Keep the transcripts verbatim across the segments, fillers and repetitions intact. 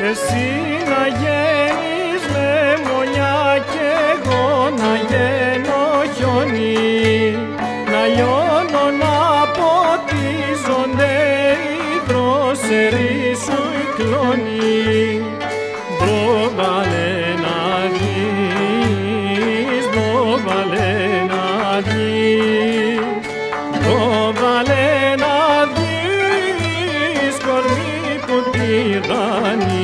Εσύ να γένεις λεμονιά κι εγώ να γίνω χιόνι, να λιώνω να ποτίζονται οι δρόσεροι σου οι κλόνοι. Προβάλε να δεις, προβάλε να δεις, προβάλε να δεις κορμί που τυραννείς.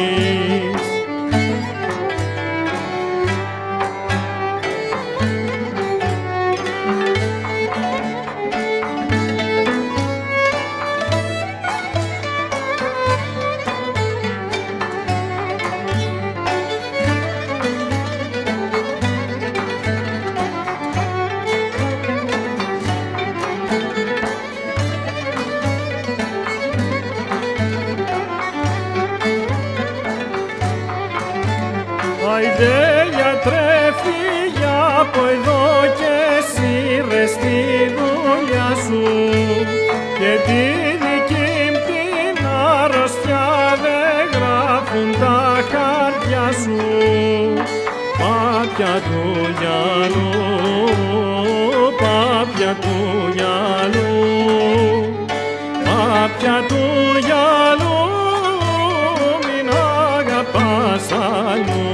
Άιντε γιατρέ φύγε από εδώ και σύρε στη δουλειά σου και τη δική μου την αρρωστιά δεν γράφουν τα χαρτιά σου. Πάπια του γυαλού, πάπια του γυαλού, πάπια του γυαλού, μην αγαπάς αλλού.